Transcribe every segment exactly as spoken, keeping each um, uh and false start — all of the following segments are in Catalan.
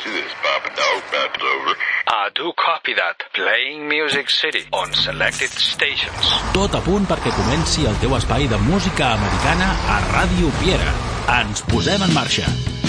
see this, Papa Dog. That's over. I do copy that. Playing Music City on selected stations. Tot a punt perquè comenci el teu espai de música americana a Ràdio Piera. Ens posem en marxa.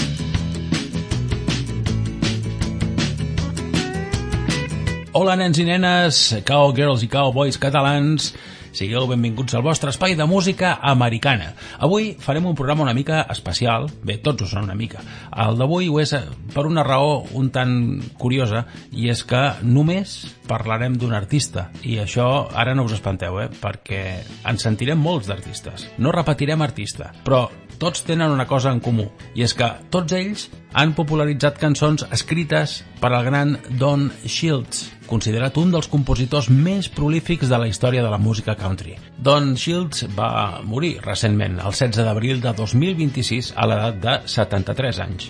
Hola, nens i nenes, cowgirls i cowboys catalans. Sigueu benvinguts al vostre espai de música americana. Avui farem un programa una mica especial. Bé, tots ho són una mica. El d'avui ho és per una raó un tant curiosa, i és que només parlarem d'un artista. I això ara no us espanteu, eh? Perquè ens sentirem molts d'artistes. No repetirem artista, però tots tenen una cosa en comú, i és que tots ells han popularitzat cançons escrites per al gran Don Shields, considerat un dels compositors més prolífics de la història de la música country. Don Shields va morir recentment, el setze d'abril de dos mil vint-i-sis, a l'edat de setanta-tres anys.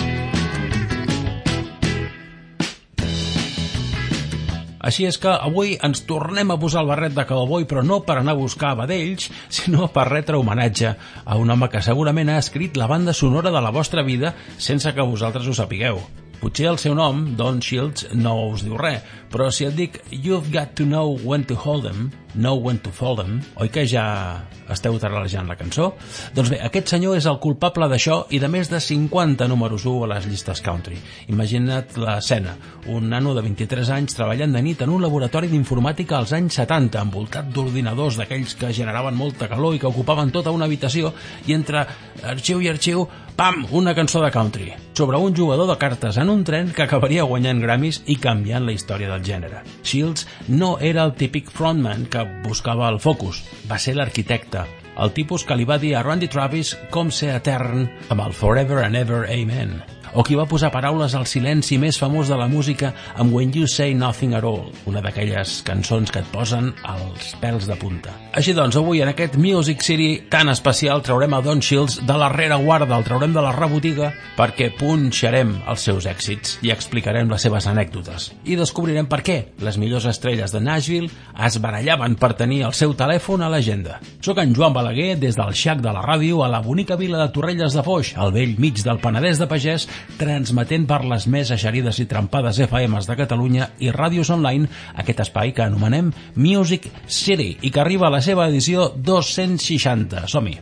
Així és que avui ens tornem a posar el barret de cowboy, però no per anar a buscar vedells, sinó per retre homenatge a un home que segurament ha escrit la banda sonora de la vostra vida sense que vosaltres ho sapigueu. Potser el seu nom, Don Shields, no us diu res, però si et dic You've got to know when to hold them, know when to fold them, oi que ja esteu taralejant la cançó? Doncs bé, aquest senyor és el culpable d'això i de més de cinquanta números u a les llistes country. Imagina't l'escena, un nano de vint-i-tres anys treballant de nit en un laboratori d'informàtica als anys setanta, envoltat d'ordinadors d'aquells que generaven molta calor i que ocupaven tota una habitació, i entre arxiu i arxiu, pam, una cançó de country, sobre un jugador de cartes en un tren que acabaria guanyant Grammys i canviant la història del gènere. Shields no era el típic frontman que buscava el focus, va ser l'arquitecte, el tipus que li va dir a Randy Travis com ser etern amb el Forever and Ever Amen, o qui va posar paraules al silenci més famós de la música amb When You Say Nothing at All, una d'aquelles cançons que et posen els pèls de punta. Així doncs, avui en aquest Music City tan especial traurem a Don Shields de la rereguarda, el traurem de la rebotiga, perquè punxarem els seus èxits i explicarem les seves anècdotes. I descobrirem per què les millors estrelles de Nashville es barallaven per tenir el seu telèfon a l'agenda. Soc en Joan Balaguer, des del Shack de la ràdio a la bonica vila de Torrelles de Foix, al vell mig del Penedès de Pagès, transmetent per les més eixerides i trampades F Ms de Catalunya i ràdios online, aquest espai que anomenem Music City i que arriba a la seva edició dos-cents seixanta. Som-hi!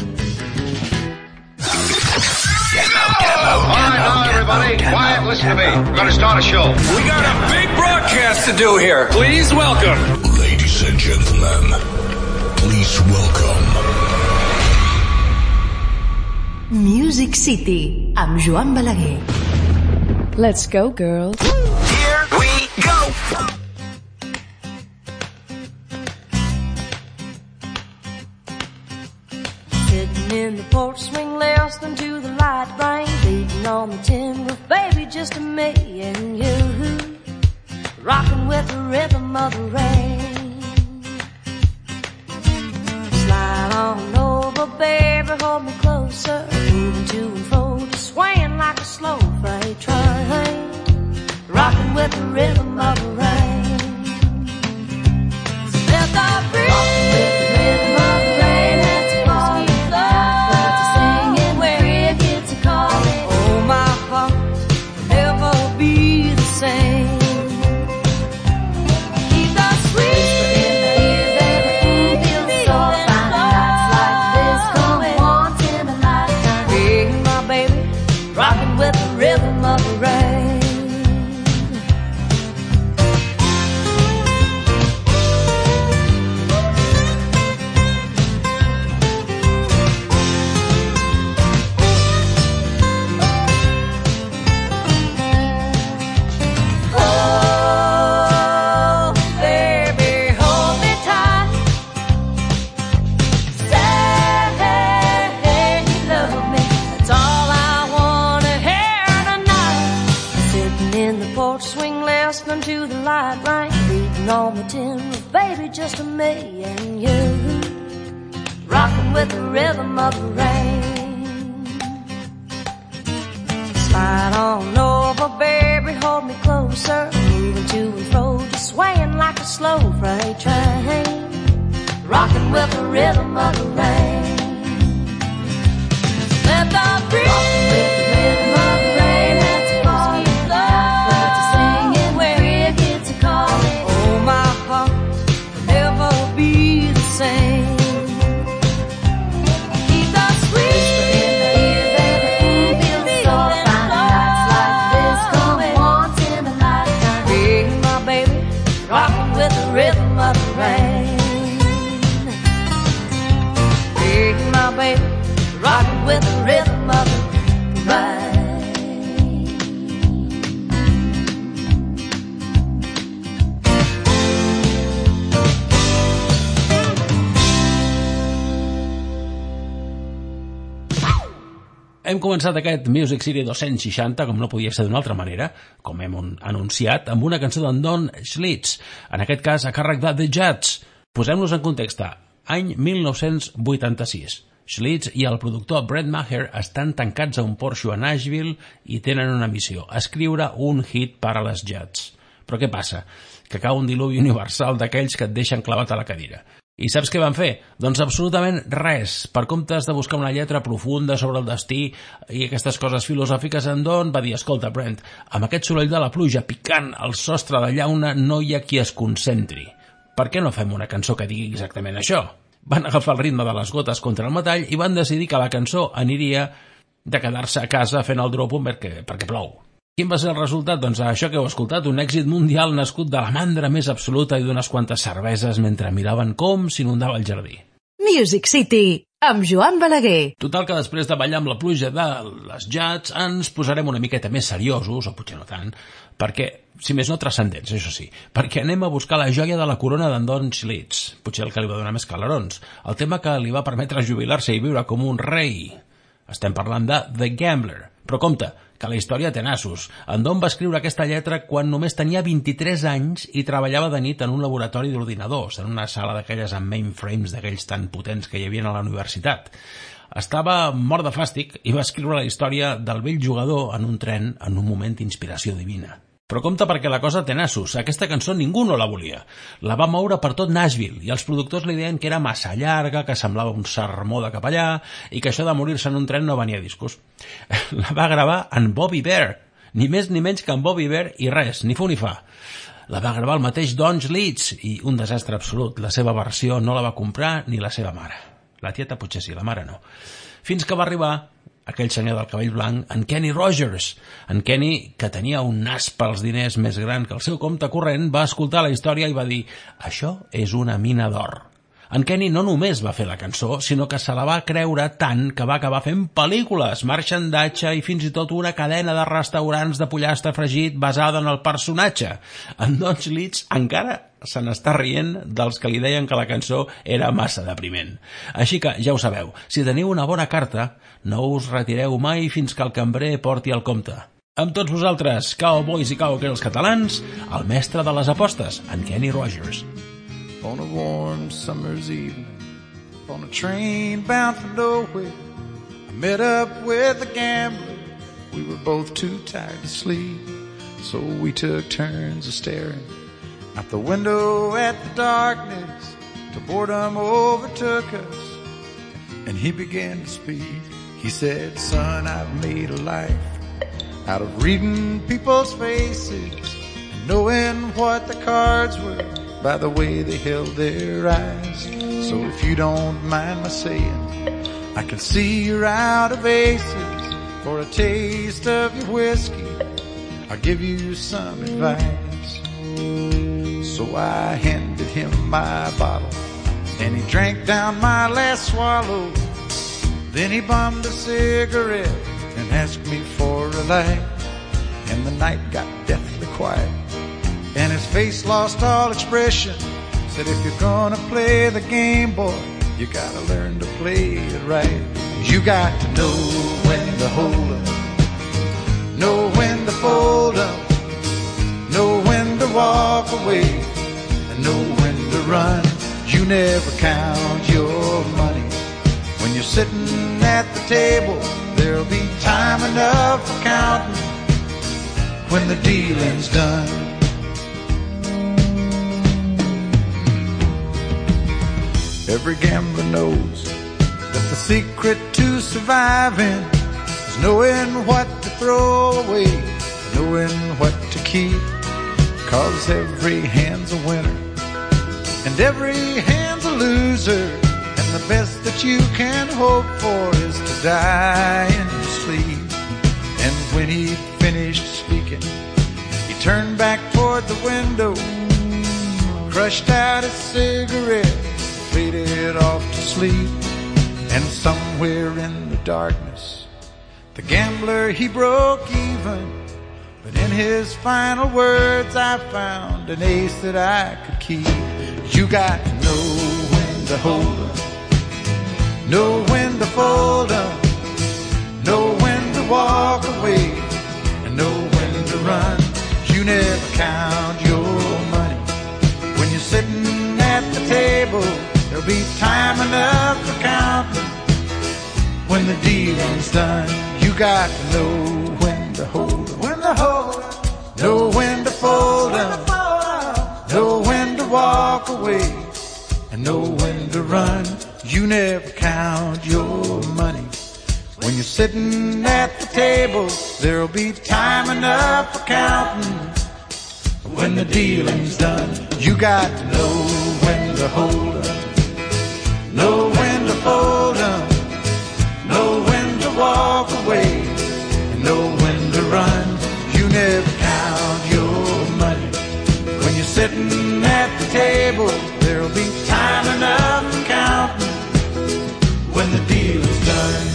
All right, now everybody, quiet, listen to me. We're going to start a show. We got a big broadcast to do here. Please welcome. Ladies and gentlemen, please welcome. Music City, amb Joan Balaguer. Let's go, girls. Here we go. Sitting in the porch swing, listening to the light rain, beating on the tin roof, baby, just me and you, rocking with the rhythm of the rain. Slide on over, baby, hold me closer, moving to and fro, just swaying like a slow freight train, rocking with the rhythm of the rain. So let the breeze, rocking with the rhythm of the rain, let's fall in love, to singing where it gets a calling. Oh, my heart will never be the same. Keep the sweet in the ear, baby, ooh, feels so fine. Nights like this come once in a lifetime. Hey, my baby, rocking with the rhythm of the rain. Oh, baby, hold me tight. Say you love me. That's all I wanna hear tonight. Sitting in the porch swing, listening to the light rain, beating on the tin roof, baby, just me and you, rocking with the rhythm of the rain. Slide on over, baby, hold me closer, moving to and fro, just swaying like a slow freight train, rocking with the rhythm of the rain. Let the breeze, rocking with the rhythm of the rain, let's fall in Hem començat aquest Music City dos-cents seixanta, com no podia ser d'una altra manera, com hem anunciat, amb una cançó d'en Don Schlitz, en aquest cas a càrrec de The Judds. Posem-nos en context. Any mil nou-cents vuitanta-sis. Schlitz i el productor Brett Maher estan tancats a un porxo a Nashville i tenen una missió, escriure un hit per a les Judds. Però què passa? Que cau un diluvi universal d'aquells que et deixen clavat a la cadira. I saps què van fer? Doncs absolutament res. Per comptes de buscar una lletra profunda sobre el destí i aquestes coses filosòfiques, en Don va dir: escolta, Brent, amb aquest soroll de la pluja picant al sostre de llauna no hi ha qui es concentri. Per què no fem una cançó que digui exactament això? Van agafar el ritme de les gotes contra el metall i van decidir que la cançó aniria de quedar-se a casa fent el dropon perquè, perquè plou. Quin va ser el resultat? Doncs això que heu escoltat, un èxit mundial nascut de la mandra més absoluta i d'unes quantes cerveses mentre miraven com s'inundava el jardí. Music City, amb Joan Balaguer. Total que després de ballar amb la pluja de les Judds ens posarem una miqueta més seriosos, o potser no tant, perquè, si més no, transcendents, això sí, perquè anem a buscar la joia de la corona d'en Don Schlitz, potser el que li va donar més calarons, el tema que li va permetre jubilar-se i viure com un rei. Estem parlant de The Gambler. Però compte, que la història té nassos. En Don va escriure aquesta lletra quan només tenia vint-i-tres anys i treballava de nit en un laboratori d'ordinadors, en una sala d'aquelles amb mainframes d'aquells tan potents que hi havia a la universitat. Estava mort de fàstic i va escriure la història del vell jugador en un tren en un moment d'inspiració divina. Però compte perquè la cosa té nassos. Aquesta cançó ningú no la volia. La va moure per tot Nashville i els productors li deien que era massa llarga, que semblava un sermó de capellà i que això de morir-se en un tren no venia a discos. La va gravar en Bobby Bear, ni més ni menys que en Bobby Bear i res, ni fu ni fa. La va gravar el mateix Don Schlitz i un desastre absolut. La seva versió no la va comprar ni la seva mare. La tieta potser sí, la mare no. Fins que va arribar aquell senyor del cabell blanc, en Kenny Rogers. En Kenny, que tenia un nas pels diners més gran que el seu compte corrent, va escoltar la història i va dir: això és una mina d'or. En Kenny no només va fer la cançó, sinó que se la va creure tant que va acabar fent pel·lícules, marxandatge i fins i tot una cadena de restaurants de pollastre fregit basada en el personatge. En Don Schlitz encara se n'està rient dels que li deien que la cançó era massa depriment. Així que, ja ho sabeu, si teniu una bona carta, no us retireu mai fins que el cambrer porti el compte. Amb tots vosaltres, cowboys i cowgirls catalans, el mestre de les apostes, en Kenny Rogers. On a warm summer's evening, on a train bound for nowhere, I met up with a gambler. We were both too tired to sleep, so we took turns of staring out the window at the darkness till boredom overtook us, and he began to speak. He said, son, I've made a life out of reading people's faces and knowing what the cards were by the way they held their eyes. So if you don't mind my saying, I can see you're out of aces. For a taste of your whiskey, I'll give you some advice. So I handed him my bottle, and he drank down my last swallow. Then he bummed a cigarette and asked me for a light, and the night got deathly quiet, and his face lost all expression. Said, if you're gonna play the game, boy, you gotta learn to play it right. You got to know when to hold up, know when to fold up, know when to walk away, and know when to run. You never count your money when you're sitting at the table. There'll be time enough for counting when the dealing's done. Every gambler knows that the secret to surviving is knowing what to throw away, knowing what to keep. Cause every hand's a winner and every hand's a loser, and the best that you can hope for is to die in your sleep. And when he finished speaking, he turned back toward the window, crushed out his cigarette, faded off to sleep. And somewhere in the darkness, the gambler, he broke even. But in his final words, I found an ace that I could keep. You got to know when to hold up, know when to fold up, know when walk away and know when to run. You never count your money. When you're sitting at the table, there'll be time enough for counting. When the dealing's done, you got to know when to hold 'em, when to hold 'em, know when to fold 'em, know when to walk away, and know when to run. You never count your money. When you're sitting at the table, there'll be time enough for counting. When the dealing's done, you got to know when to hold 'em, know when to fold 'em, know when to walk away, and know when to run. You never count your money. When you're sitting at the table, there'll be time enough for counting. When the deal is done.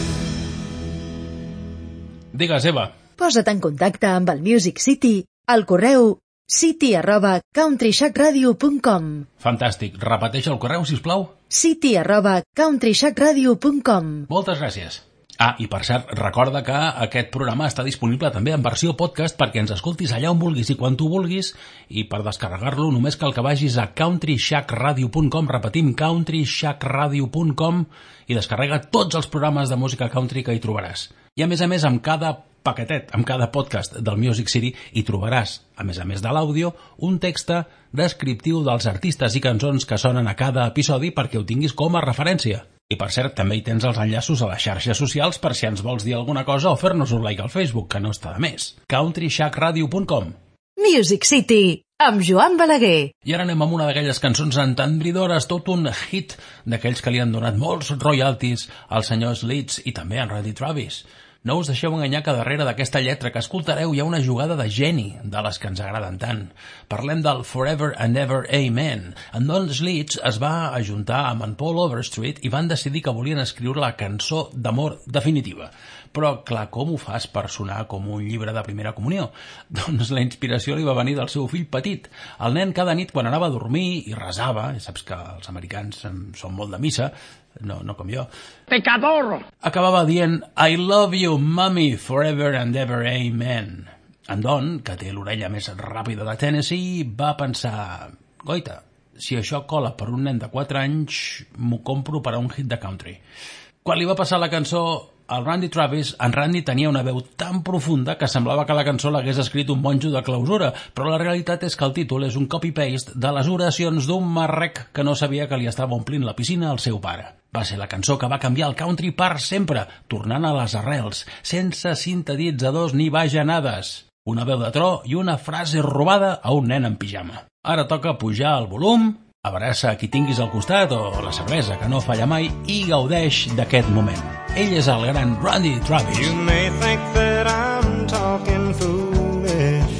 Digues, Eva. Posa't en contacte amb el Music City al correu city arroba countryshack-radio punt com. Fantàstic. Repeteix el correu, sisplau. city arroba countryshack-radio punt com. Moltes gràcies. Ah, i per cert, recorda que aquest programa està disponible també en versió podcast perquè ens escoltis allà on vulguis i quan tu vulguis, i per descarregar-lo només cal que vagis a countryshack-radio punt com, repetim, countryshack-radio punt com, i descarrega tots els programes de música country que hi trobaràs. I a més a més, amb cada paquetet, amb cada podcast del Music City, hi trobaràs, a més a més de l'àudio, un text descriptiu dels artistes i cançons que sonen a cada episodi perquè ho tinguis com a referència. I per cert, també hi tens els enllaços a les xarxes socials per si ens vols dir alguna cosa o fer-nos un like al Facebook, que no està de més. countryshack-radio punt com. Music City, amb Joan Balaguer. I ara anem amb una d'aquelles cançons entendridores, tot un hit d'aquells que li han donat molts royalties als senyors Leeds i també a Randy Travis. No us deixeu enganyar que darrere d'aquesta lletra que escoltareu hi ha una jugada de geni, de les que ens agraden tant. Parlem del Forever and Ever Amen. En Don Leeds es va ajuntar amb en Paul Overstreet i van decidir que volien escriure la cançó d'amor definitiva. Però, clar, com ho fas per sonar com un llibre de primera comunió? Doncs la inspiració li va venir del seu fill petit. El nen cada nit quan anava a dormir i resava, saps que els americans són molt de missa, no, no com jo, Pecador! Acabava dient I love you, mommy, forever and ever, amen. En Don, que té l'orella més ràpida de Tennessee, va pensar, goita, si això cola per un nen de quatre anys, m'ho compro per a un hit de country. Quan li va passar la cançó al Randy Travis, en Randy tenia una veu tan profunda que semblava que la cançó l'hagués escrit un monjo de clausura, però la realitat és que el títol és un copy-paste de les oracions d'un marrec que no sabia que li estava omplint la piscina al seu pare. Va ser la cançó que va canviar el country per sempre, tornant a les arrels, sense sintetitzadors ni bajanades. Una veu de tro i una frase robada a un nen en pijama. Ara toca pujar el volum, abraça qui tinguis al costat o la cervesa que no falla mai i gaudeix d'aquest moment. Ell és el gran Randy Travis. You may think that I'm talking foolish.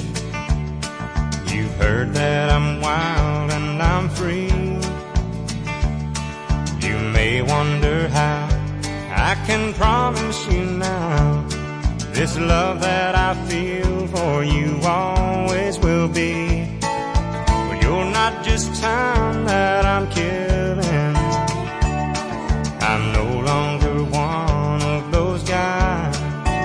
You've heard that I'm wild and I'm free. You may wonder how I can promise you now this love that I feel for you always will be. But you're not just time that I'm killing. I'm no longer one of those guys.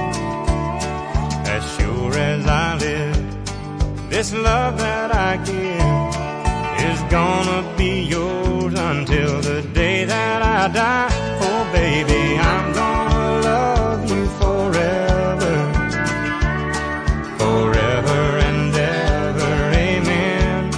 As sure as I live, this love that I give is gonna be yours until the day that I die. Oh baby, I'm gonna love you forever, forever and ever, amen.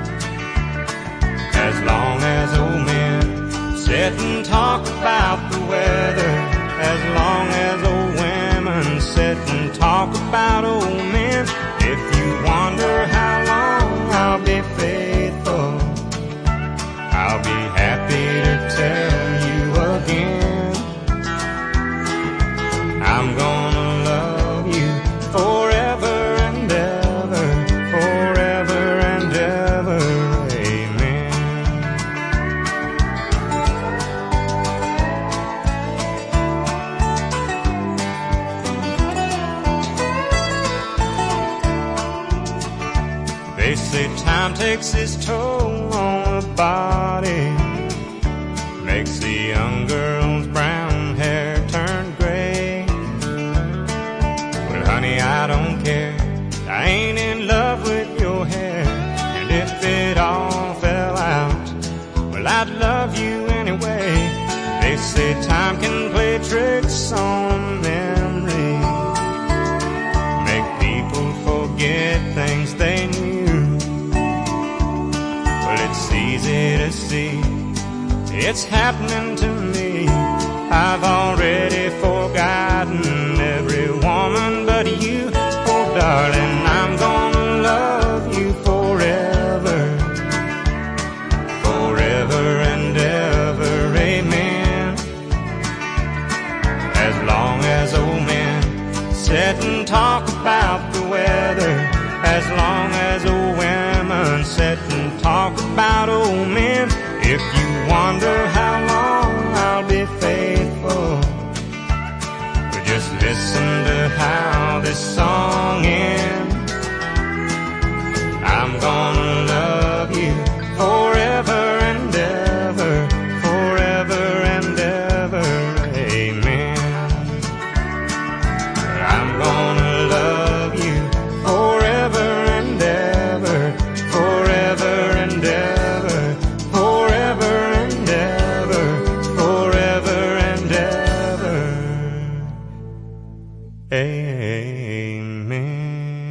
As long as old men sit and talk about the weather, as long as old women sit and talk about old men, if you wonder how long I'll be faithful, I'll be happy to tell you again, I'm gonna love you forever and ever, forever and ever, amen. They say time takes its toll on the body, makes the young girl's brown hair turn gray. focus on memory, make people forget things they knew. Well, it's easy to see it's happening to me. I've already forgotten every woman but you. Oh, darling, I'm gonna love you forever, forever and ever, amen. As long as old men sit and talk about the weather, as long as old women sit and talk about old men. If you wonder how long I'll be faithful, but just listen to how this song ends. I'm gonna love you forever and ever, forever and ever, amen. I'm gonna love you forever and ever, forever and ever, forever and ever, forever and ever, amen.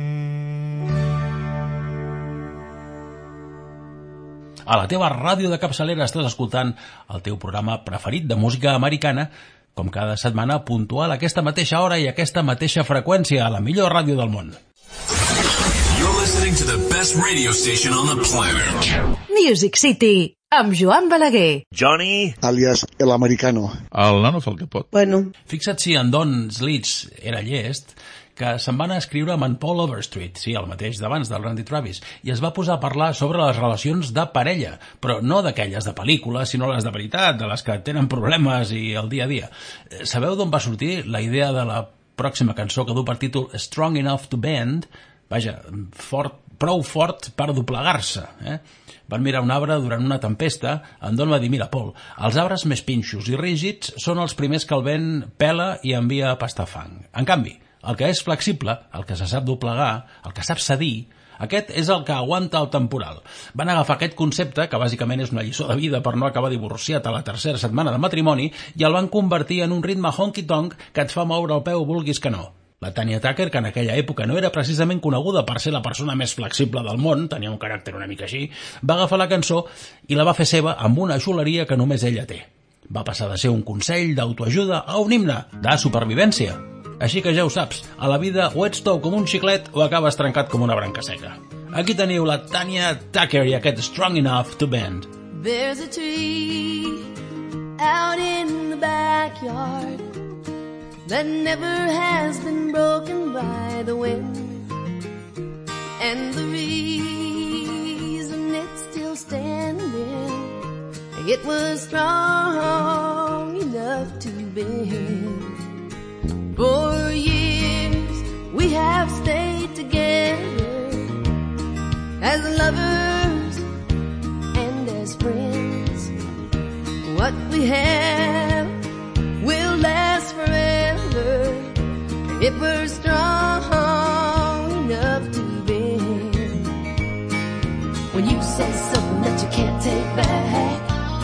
A la teva ràdio de capçalera estàs escoltant el teu programa preferit de música americana, com cada setmana puntual a aquesta mateixa hora i a aquesta mateixa freqüència, a la millor ràdio del món. You're listening to the best radio station on the planet. Music City, amb Joan Balaguer. Johnny, alias el americano. El nano fa el que pot. Bueno. Fixa't si en Don Slits era llest, que se'n van escriure amb en Paul Overstreet, sí, el mateix d'abans del Randy Travis, i es va posar a parlar sobre les relacions de parella, però no d'aquelles de pel·lícula, sinó les de veritat, de les que tenen problemes i el dia a dia. Sabeu d'on va sortir la idea de la pròxima cançó que du per títol Strong Enough to Bend? Vaja, fort, prou fort per doblegar-se, eh? Van mirar un arbre durant una tempesta. En Don va dir, mira, Paul, els arbres més pinxos i rígids són els primers que el vent pela i envia a pastar fang. En canvi, el que és flexible, el que se sap doblegar, el que sap cedir, aquest és el que aguanta el temporal. Van agafar aquest concepte, que bàsicament és una lliçó de vida per no acabar divorciat a la tercera setmana de matrimoni, i el van convertir en un ritme honky-tonk que et fa moure el peu vulguis que no. La Tanya Tucker, que en aquella època no era precisament coneguda per ser la persona més flexible del món, tenia un caràcter una mica així, va agafar la cançó i la va fer seva amb una xuleria que només ella té. Va passar de ser un consell d'autoajuda a un himne de supervivència. Així que ja ho saps, a la vida o ets tou com un xiclet o acabes trencat com una branca seca. Aquí teniu la Tanya Tucker i aquest Strong Enough to Bend. There's a tree out in the backyard that never has been broken by the wind, and the reason it's still standing, it was strong enough to bend. For years we have stayed together as lovers and as friends. What we have will last forever if we're strong enough to bend. When you say something that you can't take back,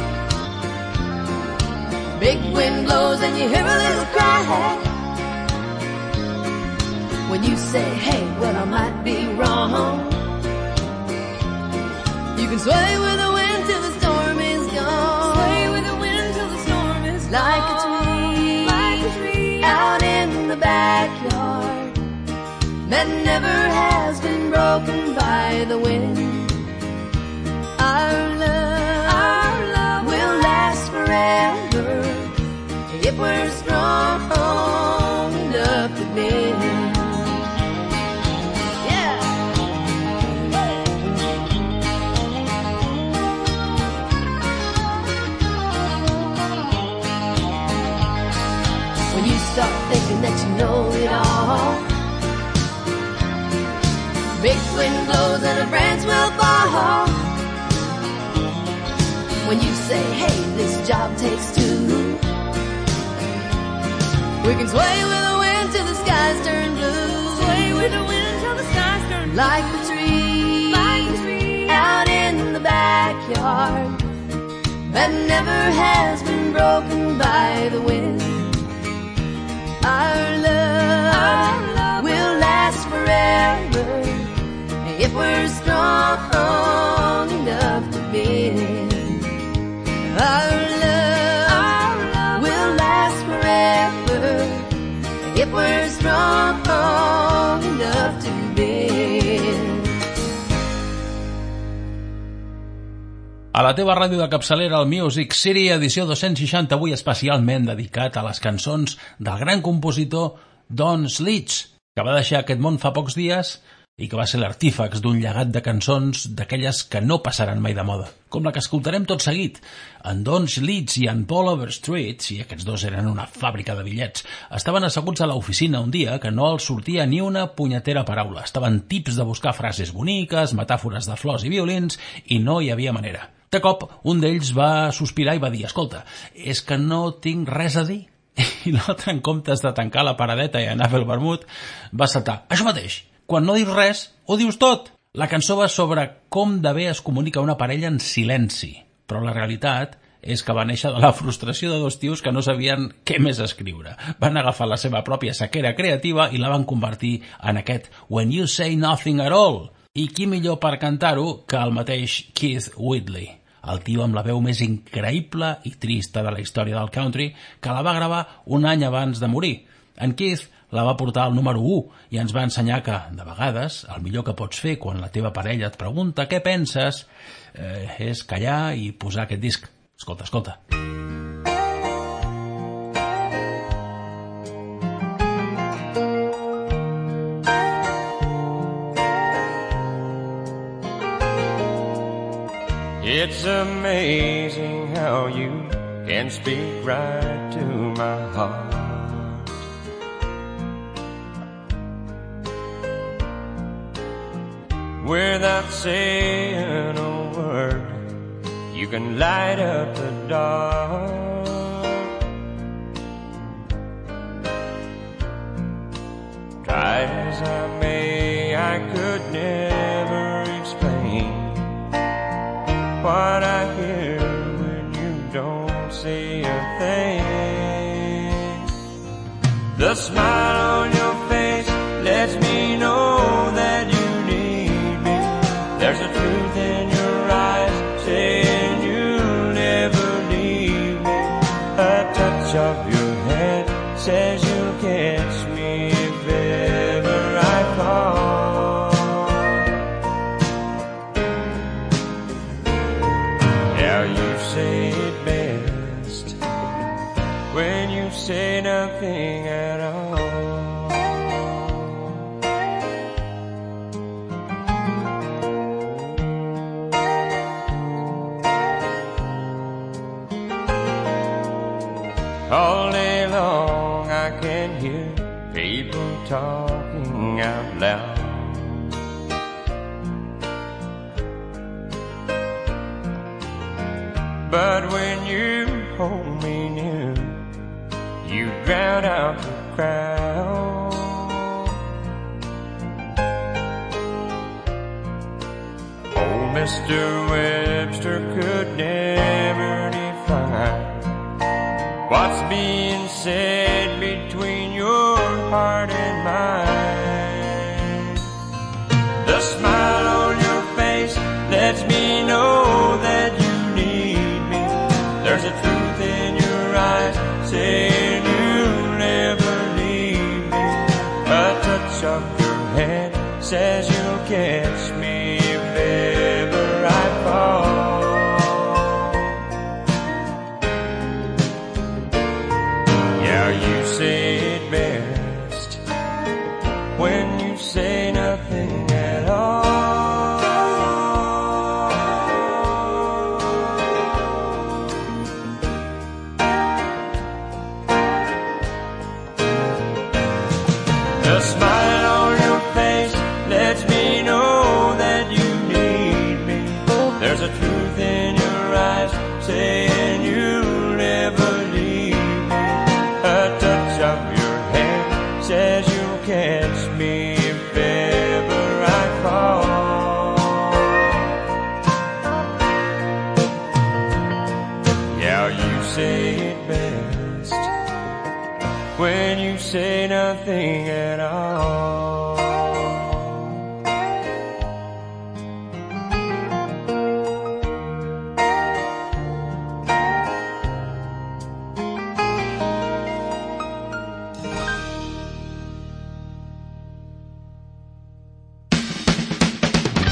big wind blows and you hear a little cry. When you say, hey, well, I might be wrong, you can sway with the wind till the storm is gone. Sway with the wind till the storm is gone. Like a tree, like a tree out in the backyard that never has been broken by the wind. Our love, our love will last forever if we're strong enough to bend. Start thinking that you know it all, big wind blows and a branch will fall. When you say, hey, this job takes two, we can sway with the wind till the skies turn blue. Sway with the wind till the skies turn blue. Like the tree, like the tree out in the backyard that never has been broken by the wind. if we're strong enough to bend. Our love, our love will last forever if we're strong enough to bend. A la teva ràdio de capçalera, el Music City, edició dos-cents seixanta, avui especialment dedicat a les cançons del gran compositor Don Slits, que va deixar aquest món fa pocs dies i que va ser l'artífex d'un llegat de cançons d'aquelles que no passaran mai de moda, com la que escoltarem tot seguit. En Don Slits i en Paul Overstreet, i aquests dos eren una fàbrica de bitllets, estaven asseguts a l'oficina un dia que no els sortia ni una punyetera paraula. Estaven tips de buscar frases boniques, metàfores de flors i violins, i no hi havia manera. De cop, un d'ells va sospirar i va dir: escolta, és que no tinc res a dir. I l'altre, en comptes de tancar la paradeta i anar a fer el vermut, va saltar: això mateix, quan no dius res, ho dius tot. La cançó va sobre com de bé es comunica una parella en silenci, però la realitat és que va néixer de la frustració de dos tios que no sabien què més escriure. Van agafar la seva pròpia sequera creativa i la van convertir en aquest When You Say Nothing at All. I qui millor per cantar-ho que el mateix Keith Whitley, el tio amb la veu més increïble i trista de la història del country, que la va gravar un any abans de morir. En Keith la va portar al número u i ens va ensenyar que, de vegades, el millor que pots fer quan la teva parella et pregunta què penses eh, és callar i posar aquest disc. Escolta, escolta. It's amazing how you can speak right to my heart. Without saying a word, you can light up the dark. Try as I may, I could never explain what I hear when you don't say a thing. The smile on your face lets me know that you need me. There's a truth in your eyes saying you'll never leave me. A touch of your hand says you'll catch me if ever I fall. Now you say it best when you say nothing at all. All day long I can hear people talking out loud. But when you hold me near, you drown out the crowd. Old Mister Webster could never define what's being said between your heart and mine. The smile on your face lets me know that you need me. There's a truth in your eyes saying you'll never leave me. A touch of your hand says you'll catch me if ever I fall. Yeah, you say it best when you say nothing at all. The smile on your face lets me know that you need me. There's a truth in your eyes saying you'll never leave me. A touch of your hand says you'll catch me if ever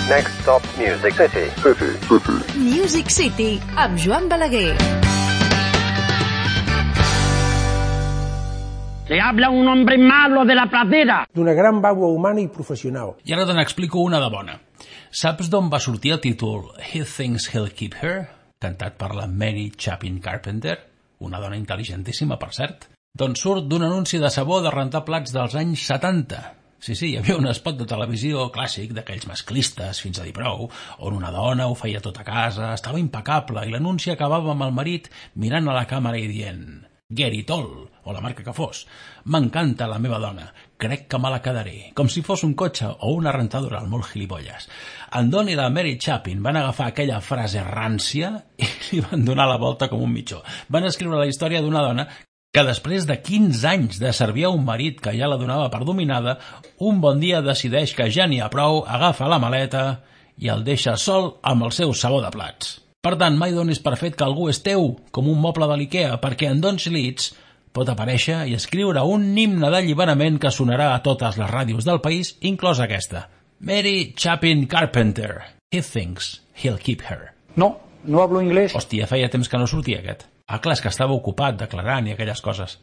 Next stop, Music City. City, City. Music City, amb Joan Balaguer. Se habla un hombre malo de la pradera. D'una gran vàlua humana i professional. I ara te n'explico una de bona. Saps d'on va sortir el títol He Thinks He'll Keep Her, cantat per la Mary Chapin Carpenter, una dona intel·ligentíssima, per cert? Doncs surt d'un anunci de sabó de rentar plats dels anys setanta. Sí, sí, hi havia un spot de televisió clàssic, d'aquells masclistes fins a dir prou, on una dona ho feia tot a casa, estava impecable, i l'anunci acabava amb el marit mirant a la càmera i dient Geritol, o la marca que fos. M'encanta la meva dona, crec que me la quedaré, com si fos un cotxe o una rentadora molt gilipolles. En Don i la Mary Chapin van agafar aquella frase rància i li van donar la volta com un mitjó. Van escriure la història d'una dona que després de quinze anys de servir a un marit que ja la donava per dominada, un bon dia decideix que ja n'hi ha prou, agafa la maleta i el deixa sol amb el seu sabó de plats. Per tant, mai donis per fet que algú és teu, com un moble de l'Ikea, perquè en Don Schlitz pot aparèixer i escriure un himne d'alliberament que sonarà a totes les ràdios del país, inclosa aquesta. Mary Chapin Carpenter. He thinks he'll keep her. No, no hablo inglés. Hòstia, feia temps que no sortia aquest. Ah, clar, és que estava ocupat declarant i aquelles coses.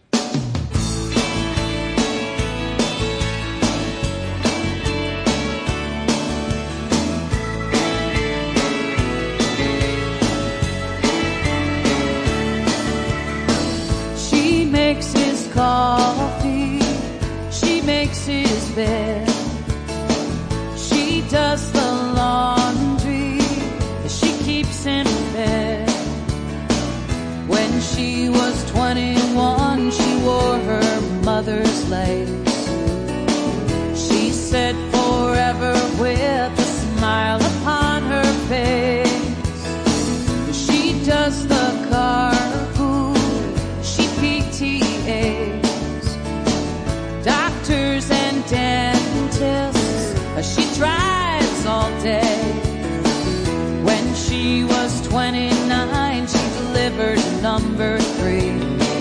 She makes his coffee, she makes his bed, she does the laundry, she keeps him fed. When she was twenty-one, she wore her mother's lace. She said forever with a smile upon her face. She does the carpool, she P T As, doctors and dentists, she drives all day. When she was twenty-nine, she delivered number three,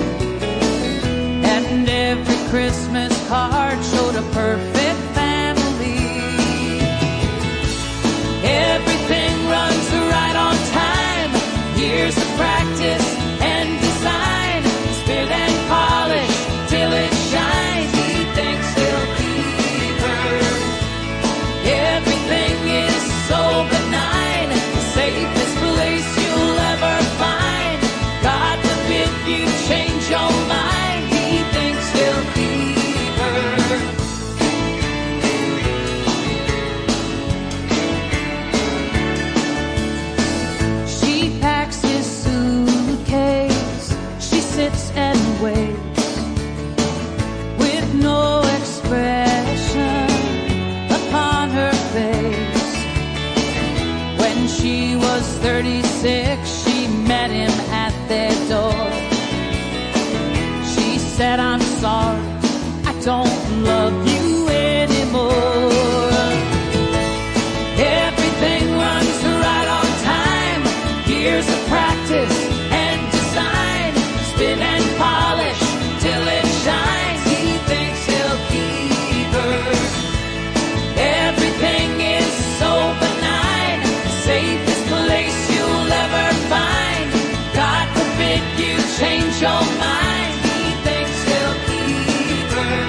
and every Christmas card showed a perfect family. Everything runs right on time, years of practice and design, spit and polish till it shines. He thinks he'll keep her. Everything is so benign, the safest place you'll ever find. God forbid you change your mind, he thinks he'll keep her. She packs his suitcase, she sits and waits with no expression upon her face. When she was thirty-six, she met him at their door. She said, I'm sorry, I don't love you anymore. Everything runs right on time, years of practice and design, spin and polish till it shines. He thinks he'll keep her. Everything is so benign, the safest place you'll ever find. God forbid you change your mind, he thinks he'll keep her.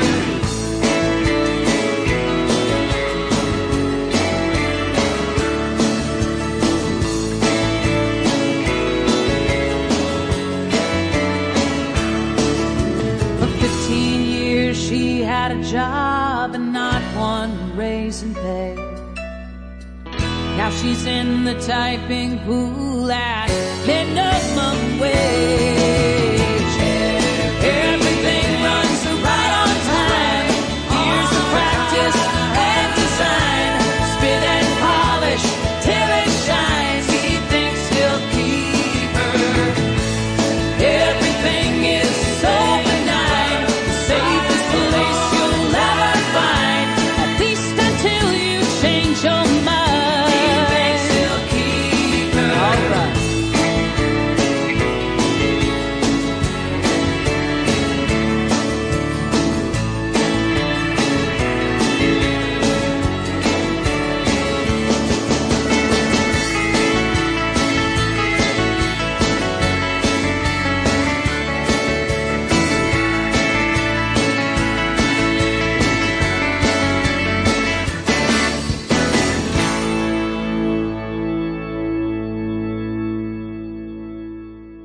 For fifteen years she had a job and not one raise in pay. Now she's in the typing pool at minimum wage. Everything runs right on time, years of practice and design, spit and polish till it shines. He thinks he'll keep her. Everything is so benign, the safest place you'll ever find, at least until you change your mind. He thinks he'll keep her. All right.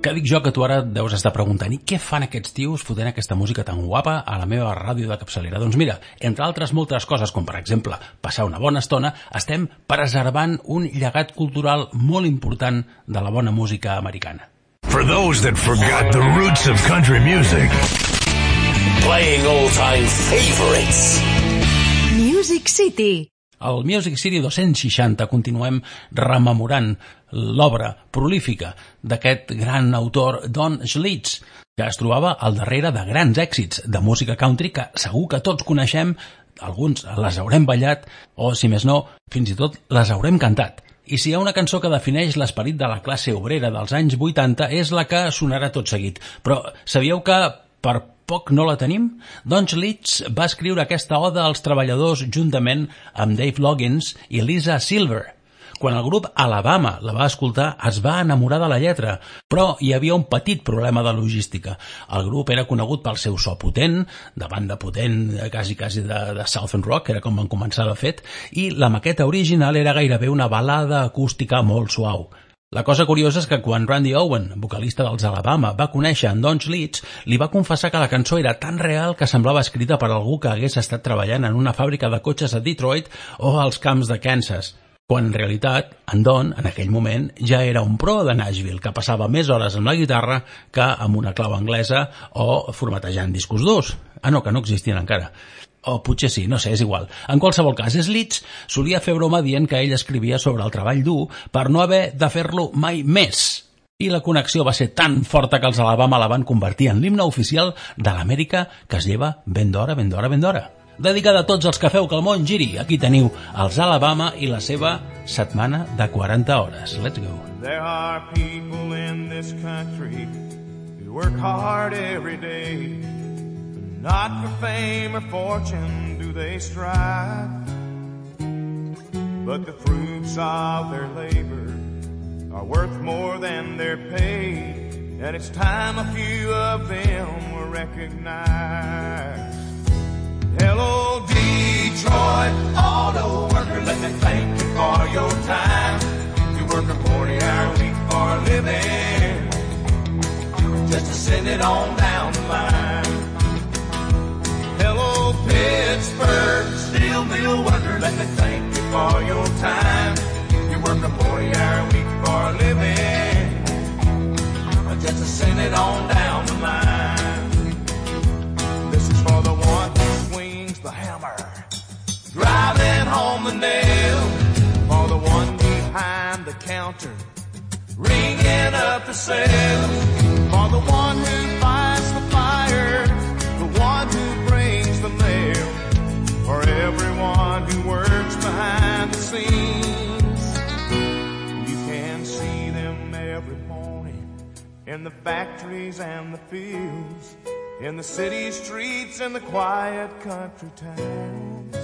Què dic jo que tu ara et deus estar preguntant i què fan aquests tios fotent aquesta música tan guapa a la meva ràdio de capçalera? Doncs mira, entre altres moltes coses, com per exemple passar una bona estona, estem preservant un llegat cultural molt important de la bona música americana. For those that forgot the roots of country music, playing old-time favorites. Music City. Al Music City dos-cents seixanta continuem rememorant l'obra prolífica d'aquest gran autor Don Schlitz, que es trobava al darrere de grans èxits de música country que segur que tots coneixem, alguns les haurem ballat o, si més no, fins i tot les haurem cantat. I si hi ha una cançó que defineix l'esperit de la classe obrera dels anys vuitanta és la que sonarà tot seguit. Però sabíeu que per poc no la tenim? Don Schlitz va escriure aquesta oda als treballadors juntament amb Dave Loggins i Lisa Silver. Quan el grup Alabama la va escoltar, es va enamorar de la lletra, però hi havia un petit problema de logística. El grup era conegut pel seu so potent, de banda potent, quasi, quasi de, de Southern Rock, era com van començar de fet, i la maqueta original era gairebé una balada acústica molt suau. La cosa curiosa és que quan Randy Owen, vocalista dels Alabama, va conèixer en Don Schlitz, li va confessar que la cançó era tan real que semblava escrita per algú que hagués estat treballant en una fàbrica de cotxes a Detroit o als camps de Kansas, quan en realitat en Don, en aquell moment, ja era un pro de Nashville, que passava més hores amb la guitarra que amb una clau anglesa o formatejant discos durs. Ah, no, que no existien encara. O potser sí, no sé, és igual. En qualsevol cas, Schlitz solia fer broma dient que ell escrivia sobre el treball dur per no haver de fer-lo mai més. I la connexió va ser tan forta que els Alabama la van convertir en l'himne oficial de l'Amèrica que es lleva ben d'hora, ben d'hora, ben d'hora. Dedicada a tots els que feu que el món giri. Aquí teniu els Alabama i la seva setmana de quaranta hores. Let's go. There are people in this country who work hard every day. Not for fame or fortune do they strive, but the fruits of their labor are worth more than they're paid, and it's time a few of them were recognized. Hello, Detroit auto worker, let me thank you for your time. You work a forty-hour week for a living, just to send it on down the line. Hello, Pittsburgh steel mill worker, let me thank you for your time. You work a forty-hour week for a living, just to send it on down the line. This is for the one who swings the hammer, driving home the nail. For the one behind the counter, ringing up the sales. For the one who fights the fire, the one who brings the mail. For everyone who works behind the scenes, you can see them every morning in the factories and the fields, in the city streets and the quiet country towns,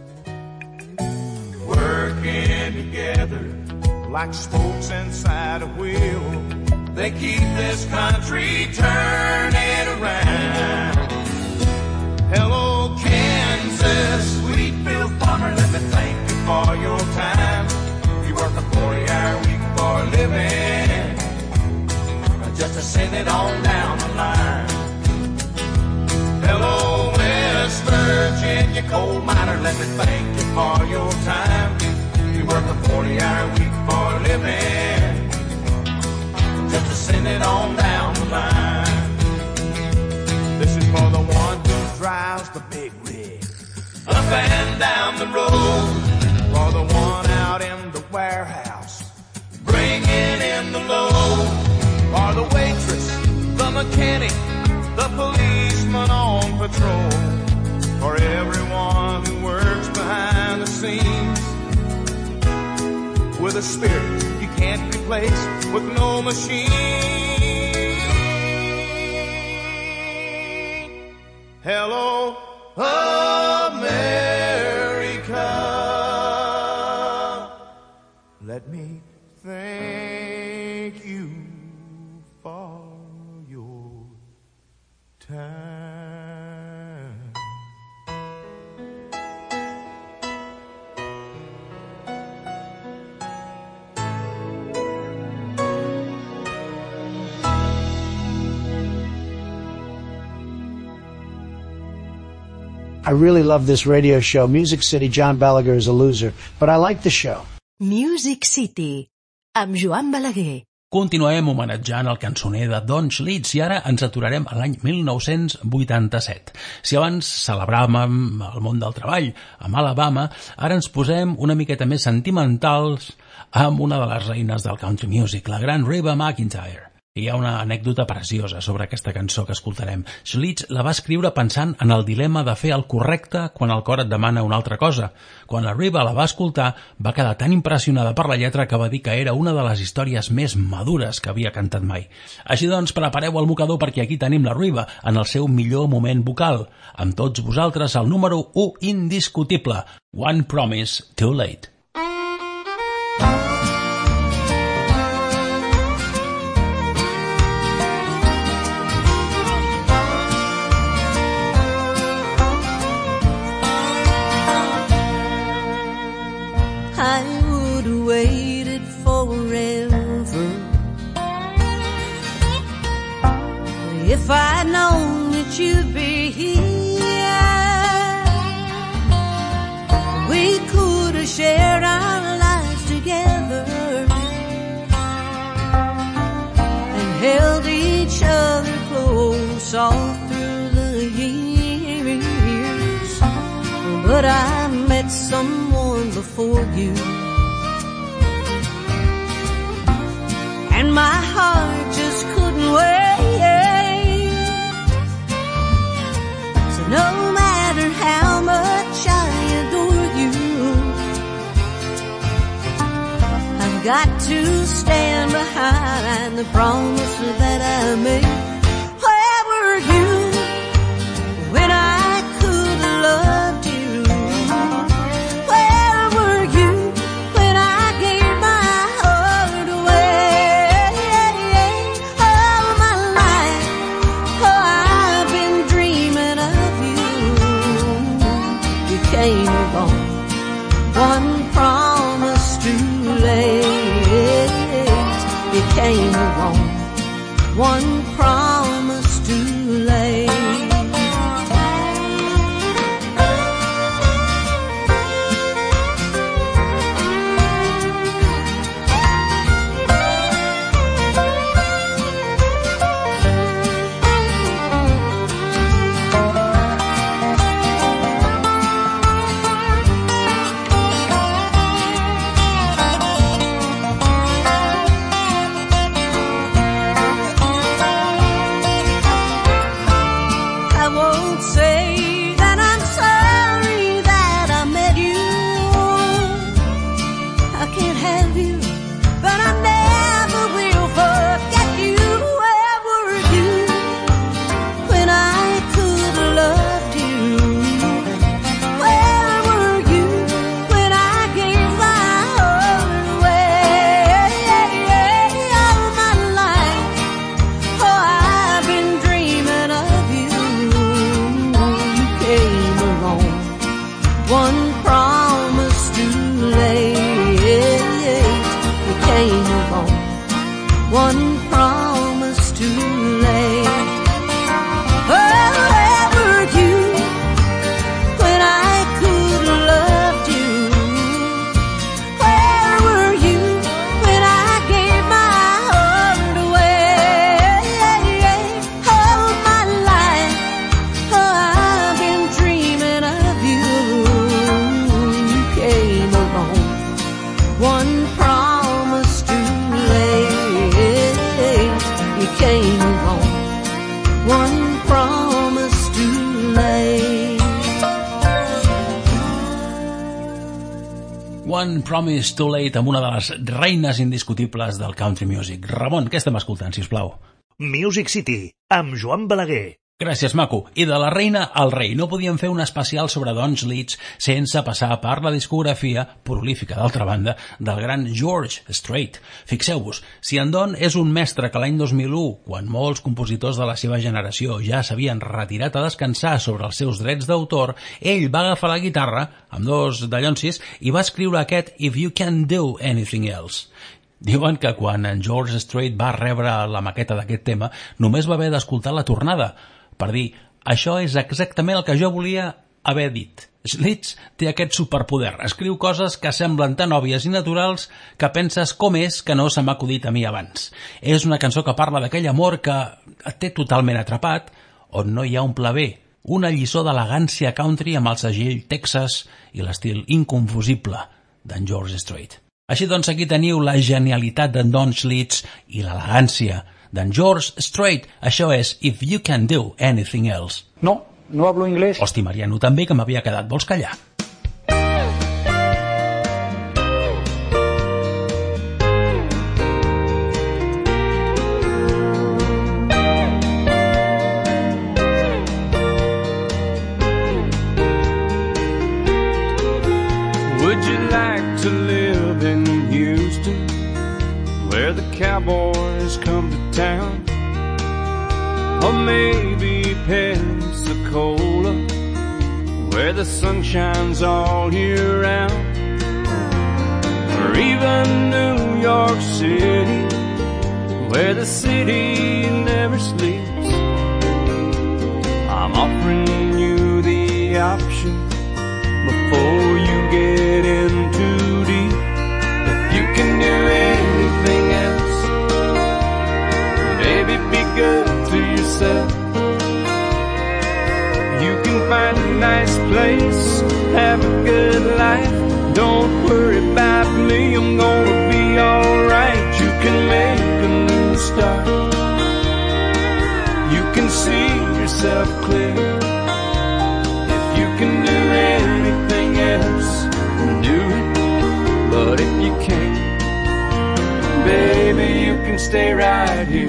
working together like spokes inside a wheel. They keep this country turning around. Hello, Kansas, Wheatfield farmer, let me thank you for your time. You work a forty-hour week for a living, just to send it on down the line. Hello, West Virginia coal miner, let me thank you for your time. You work a forty-hour week for a living, just to send it on down the line. This is for the one who drives the big rig up and down the road. For the one out in the warehouse, bringing in the load. For the waitress, the mechanic, the policeman on patrol. For everyone who works behind the scenes, with a spirit you can't replace with no machine. Hello, America, let me thank you for your time. I really love this radio show. Music City, John Balaguer is a loser, but I like the show. Music City, amb Joan Balaguer. Continuem homenatjant el cançoner de Don Schlitz i ara ens aturarem a l'any mil nou-cents vuitanta-set. Si abans celebràvem el món del treball amb Alabama, ara ens posem una miqueta més sentimentals amb una de les reines del country music, la gran Reba McEntire. Hi ha una anècdota preciosa sobre aquesta cançó que escoltarem. Schlitz la va escriure pensant en el dilema de fer el correcte quan el cor et demana una altra cosa. Quan la Reba la va escoltar, va quedar tan impressionada per la lletra que va dir que era una de les històries més madures que havia cantat mai. Així doncs, prepareu el mocador perquè aquí tenim la Reba en el seu millor moment vocal. Amb tots vosaltres, el número u indiscutible, One Promise Too Late. I would have waited forever if I'd known that you'd be here. We could have shared our lives together and held each other close all through the years. But I met someone before you, and my heart just couldn't wait. So no matter how much I adore you, I've got to stand behind the promise that I made. Where were you when I could have loved you? One promise too late. You came along. One promise too late. One Promise Too Late amb una de les reines indiscutibles del country music. Ramon, què estem escoltant, sisplau? Music City, amb Joan Balaguer. Gràcies, maco. I de la reina al rei. No podíem fer un especial sobre Don Schlitz sense passar per la discografia prolífica, d'altra banda, del gran George Strait. Fixeu-vos, si en Don és un mestre que l'any dos mil u, quan molts compositors de la seva generació ja s'havien retirat a descansar sobre els seus drets d'autor, ell va agafar la guitarra, amb dos dallonsis, i va escriure aquest If You Can't Do Anything Else. Diuen que quan en George Strait va rebre la maqueta d'aquest tema, només va haver d'escoltar la tornada, per dir, això és exactament el que jo volia haver dit. Slits té aquest superpoder. Escriu coses que semblen tan òbvies i naturals que penses com és que no se m'ha acudit a mi abans. És una cançó que parla d'aquell amor que et té totalment atrapat, on no hi ha un pla B, una lliçó d'elegància country amb el segell Texas i l'estil inconfusible d'en George Strait. Així doncs, aquí teniu la genialitat d'en Don Schlitz i l'elegància d'en George Strait. Això és If You Can Do Anything Else. No, no hablo inglés. Hosti, Mariano, també, que m'havia quedat. Vols callar? Would you like to live in Houston, where the cowboys come to town? Or maybe Pensacola, where the sun shines all year round? Or even New York City, where the city never sleeps? I'm offering you the option before you get in too deep. If you can do anything else, baby, be good to yourself. You can find a nice place, have a good life. Don't worry about me, I'm gonna be alright. You can make a new start. You can see yourself clear. If you can do anything else, do it. But if you can't, baby, you can stay right here.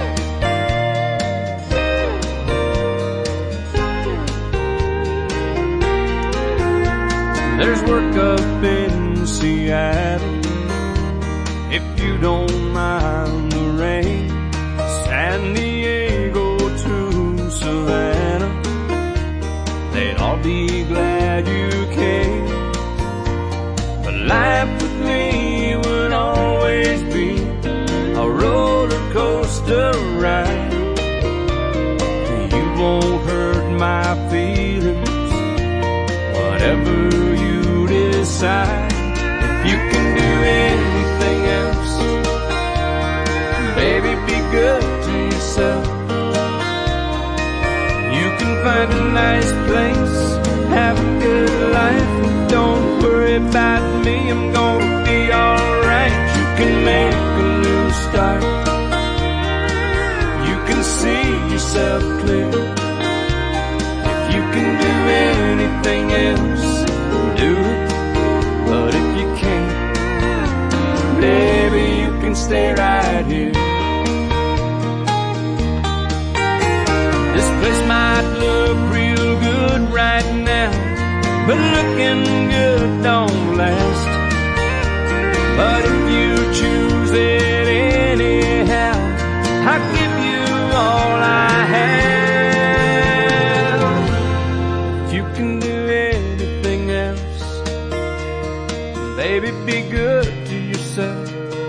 There's work up in Seattle, if you don't mind the rain. San Diego to Savannah, they'd all be glad you came. But life with me would always be a roller coaster ride. You won't hurt my feelings, whatever you decide. If you can do anything else, baby, be good to yourself. You can find a nice place, have a good life. Don't worry about me, I'm gonna be alright. You can make a new start. You can see yourself clear. If you can do anything else, do it. But if you can't, baby, you can stay right here. This place might look real good right now, but looking good don't last. But if you choose it anyhow, I'll give you all I have. If you can do anything else, baby, be good to yourself.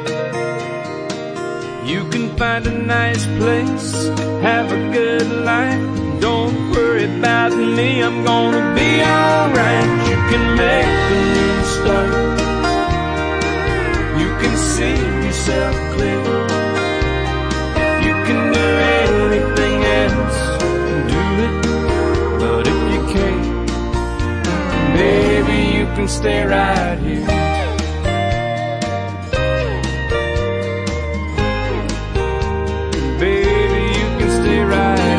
You can find a nice place, have a good life. Don't worry about me, I'm gonna be alright. You can make a new start. You can see yourself clear. If you can do anything else, do it. But if you can't, baby, you can stay right here. Baby, you can stay right here.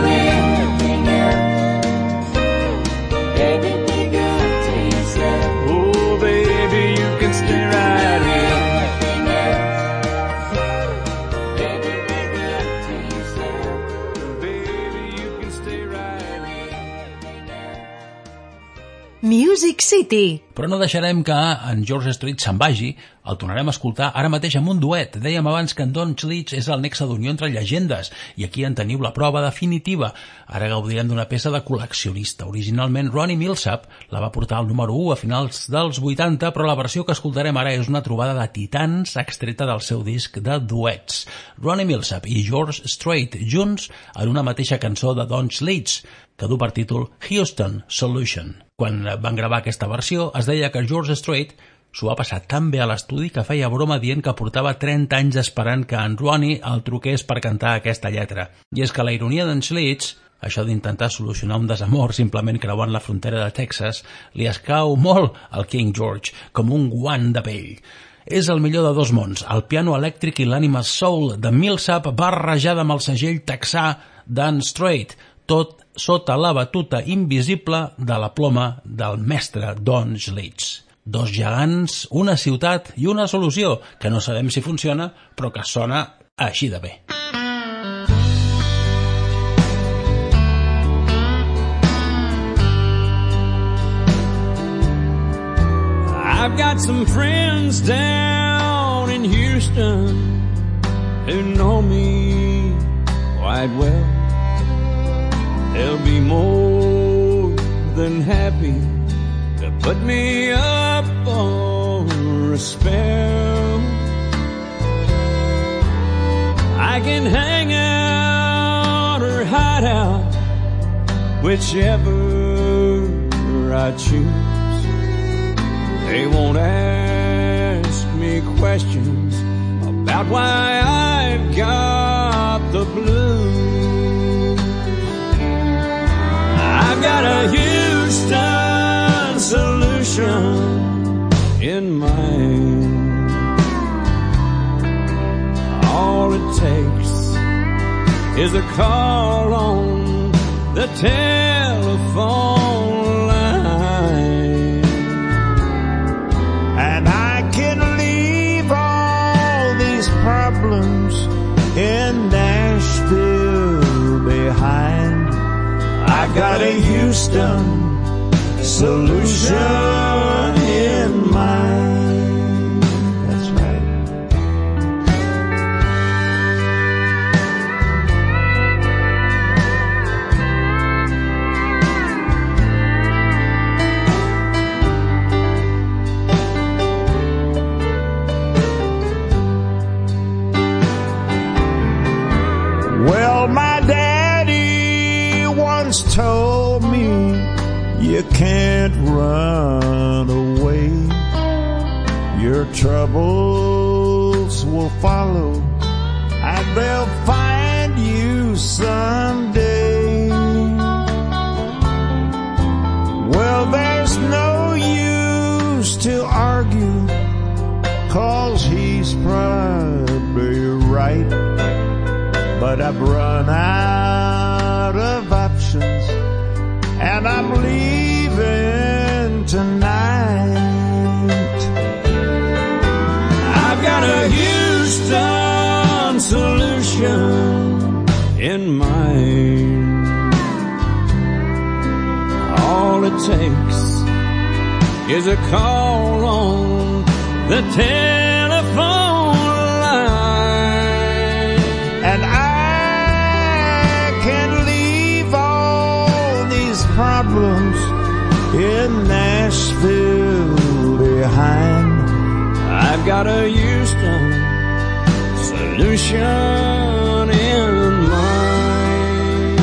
Music City. Però no deixarem que en George Strait se'n vagi, el tornarem a escoltar ara mateix amb un duet. Dèiem abans que en Don Schlitz és el nexe d'unió entre llegendes, i aquí en teniu la prova definitiva. Ara gaudirem d'una peça de col·leccionista. Originalment Ronnie Milsap la va portar al número u a finals dels vuitanta, però la versió que escoltarem ara és una trobada de titans extreta del seu disc de duets. Ronnie Milsap i George Strait junts en una mateixa cançó de Don Schlitz. que du per títol Houston Solution. Quan van gravar aquesta versió, es deia que George Strait s'ho va passar tan bé a l'estudi que feia broma dient que portava trenta anys esperant que en Ronnie el truqués per cantar aquesta lletra. I és que la ironia d'en Schlitz, això d'intentar solucionar un desamor simplement creuant la frontera de Texas, li escau molt al King George, com un guant de pell. És el millor de dos mons, el piano elèctric i l'ànima soul de Millsap barrejada amb el segell texà d'en Strait, tot sota la batuta invisible de la ploma del mestre Don Schlitz. Dos gegants, una ciutat i una solució, que no sabem si funciona, però que sona així de bé. I've got some friends down in Houston who know me quite well. They'll be more than happy to put me up for a spell. I can hang out or hide out, whichever I choose. They won't ask me questions about why I've got the blues. I've got a Houston solution in mind. All it takes is a call on the telephone line, and I can leave all these problems in Nashville behind. I've got a Houston solution in mind. That's right. Well, my daddy once told me you can't run away. Your troubles will follow, and they'll find you someday. Well, there's no use to argue, 'cause he's probably right. But I've run out of options, and I'm leaving tonight. I've got a Houston solution in mind. All it takes is a call on the telephone line, and I can leave all these problems in Nashville behind. I've got a Houston solution in mind.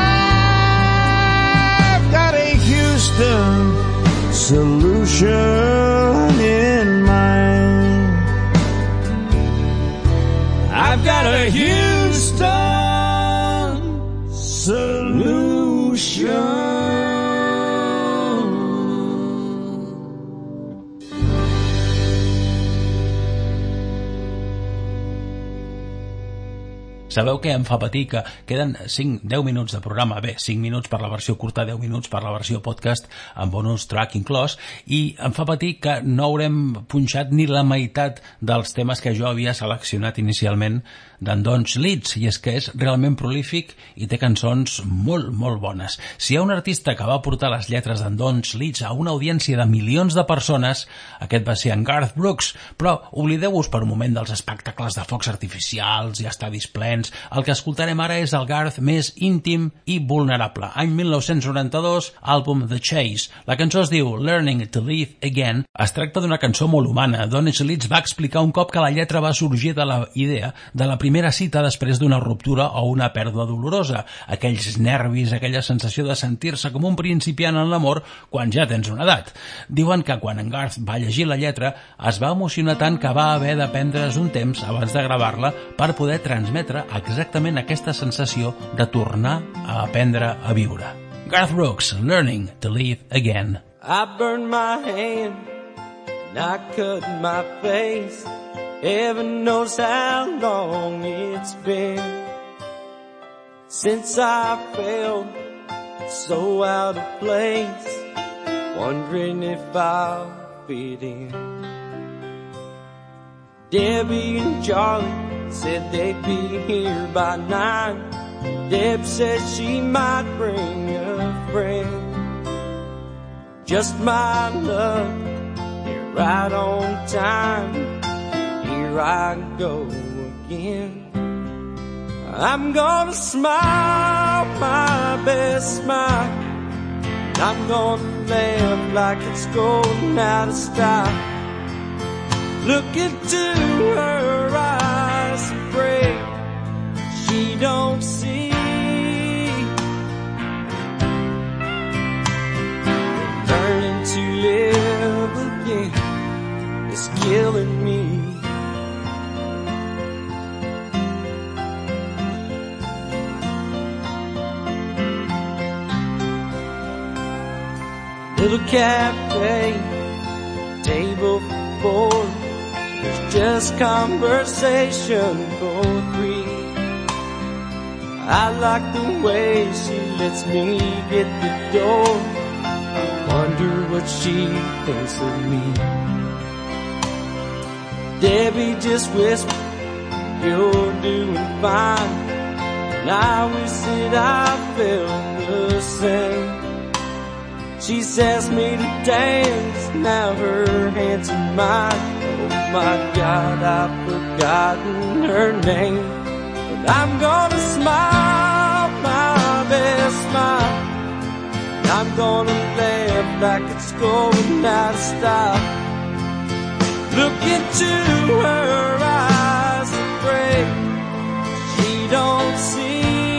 I've got a Houston solution in mind. I've got a Houston solution. Sabeu què em fa patir? Que queden cinc a deu minuts de programa. Bé, cinc minuts per la versió curta, deu minuts per la versió podcast amb bonus track inclòs, i em fa patir que no haurem punxat ni la meitat dels temes que jo havia seleccionat inicialment d'en Don Schlitz, i és que és realment prolífic i té cançons molt, molt bones. Si hi ha un artista que va portar les lletres d'en Don Schlitz a una audiència de milions de persones, aquest va ser en Garth Brooks, però oblideu-vos per un moment dels espectacles de focs artificials i estadis plens Friends. El que escoltarem ara és el Garth més íntim i vulnerable. Any mil nou-cents noranta-dos, àlbum The Chase. La cançó es diu Learning to Live Again. Es tracta d'una cançó molt humana. Donish Leeds va explicar un cop que la lletra va sorgir de la idea de la primera cita després d'una ruptura o una pèrdua dolorosa. Aquells nervis, aquella sensació de sentir-se com un principiant en l'amor quan ja tens una edat. Diuen que quan en Garth va llegir la lletra es va emocionar tant que va haver de prendre's un temps abans de gravar-la per poder transmetre exactament aquesta sensació de tornar a aprendre a viure. Garth Brooks, Learning to Live Again. I burned my hand and I cut my face. Heaven knows how long it's been since I felt so out of place, wondering if I'll fit in. Debbie and Charlie said they'd be here by nine. Deb said she might bring a friend. Just my luck, you're right on time. Here I go again. I'm gonna smile my best smile. I'm gonna laugh like it's going out of style. Look into her eyes and pray she don't see. Learning to live again is killing me. Little cafe, table for four. There's just conversation for three. I like the way she lets me get the door. I wonder what she thinks of me. Debbie just whispered, you're doing fine. And I wish that I felt the same. She's asked me to dance, now her hands in mine. Oh my God, I've forgotten her name. But I'm gonna smile my best smile. I'm gonna laugh like it's going out of style. Look into her eyes and pray she don't see.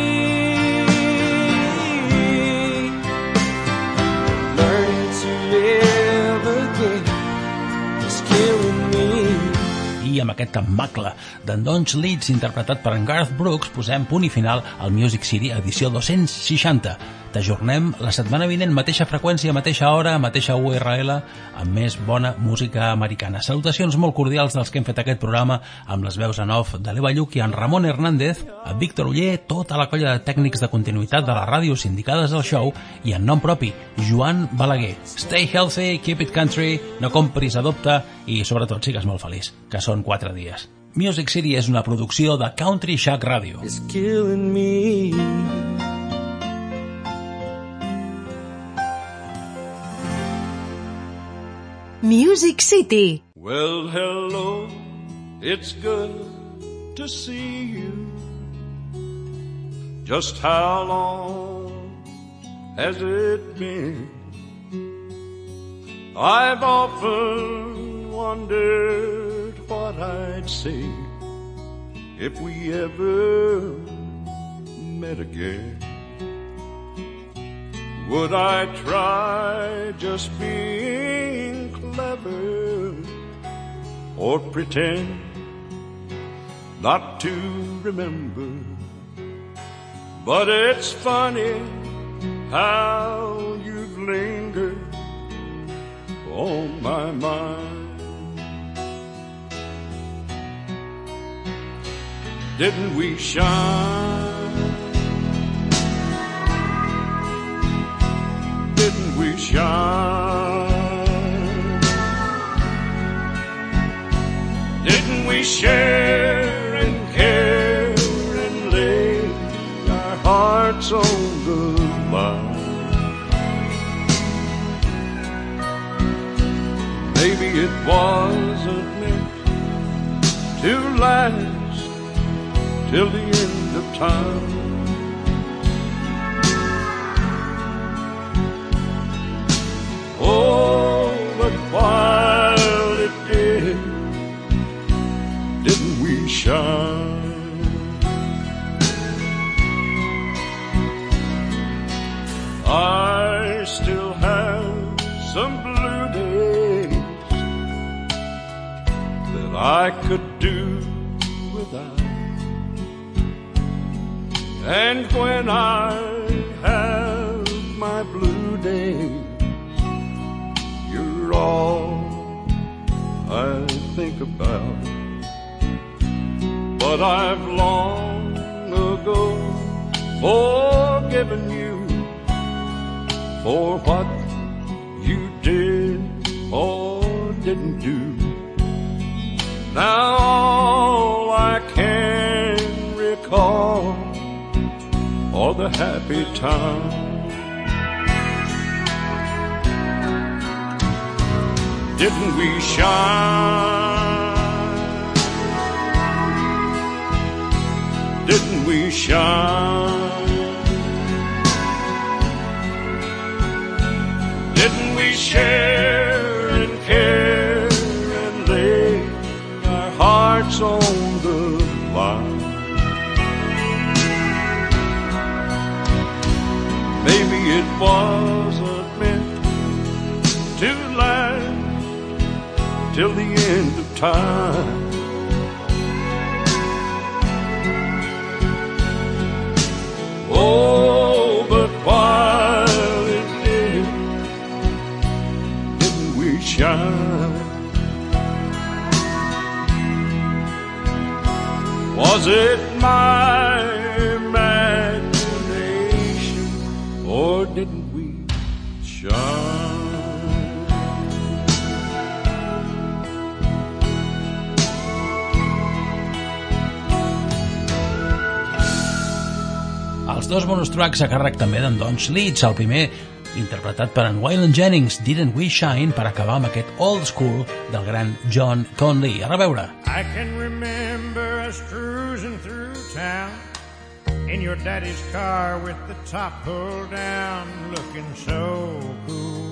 I amb aquest temacle d'en Donish Leeds interpretat per en Garth Brooks posem punt i final al Music City edició dos-cents seixanta. T'ajornem la setmana vinent, mateixa freqüència, mateixa hora, mateixa U R L, amb més bona música americana. Salutacions molt cordials dels que hem fet aquest programa amb les veus en off de l'Eva Lluc i en Ramon Hernández, a Víctor Uller, tota la colla de tècnics de continuïtat de la ràdio sindicades al show i en nom propi, Joan Balaguer. Stay healthy, keep it country, no compris, adopta i sobretot sigues molt feliç, que són quatre dies. Music City és una producció de Country Shack Radio. It's killing me. Music City. Well, hello, it's good to see you. Just how long has it been? I've often wondered what I'd say if we ever met again. Would I try just being clever or pretend not to remember? But it's funny how you've lingered on my mind. Didn't we shine? Didn't we shine? Didn't we share and care and lay our hearts on the line? Maybe it wasn't meant to last, till the end of time. Oh, but while it did, didn't we shine? I still have some blue days that I could do without. And when I have my blue days, you're all I think about. But I've long ago forgiven you for what you did or didn't do. Now all I can recall are the happy times. Didn't we shine? Didn't we shine? Didn't we share and care and lay our hearts on the line? Maybe it wasn't meant to last till the end of time. Oh, but while it did, didn't we shine? Was it my imagination, or didn't we shine? Els dos bonus tracks a càrrec també d'en Don Schlitz, el primer interpretat per en Waylon Jennings, Didn't We Shine, per acabar amb aquest old school del gran John Conlee. A reveure. I can remember us cruising through town in your daddy's car with the top pulled down, looking so cool.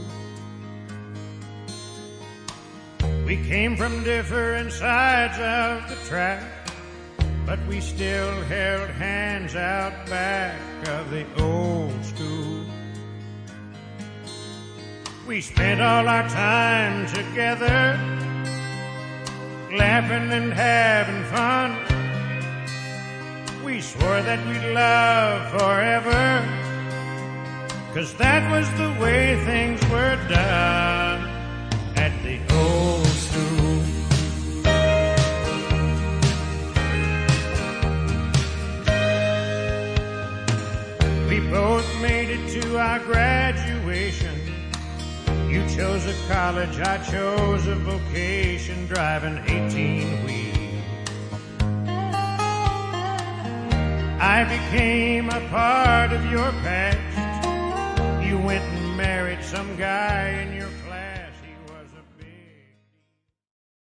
We came from different sides of the track, but we still held hands out back of the old school. We spent all our time together, laughing and having fun. We swore that we'd love forever, 'cause that was the way things were done at the old school. We both made it to our graduation. You chose a college, I chose a vocation, driving eighteen wheels. I became a part of your past. You went and married some guy in your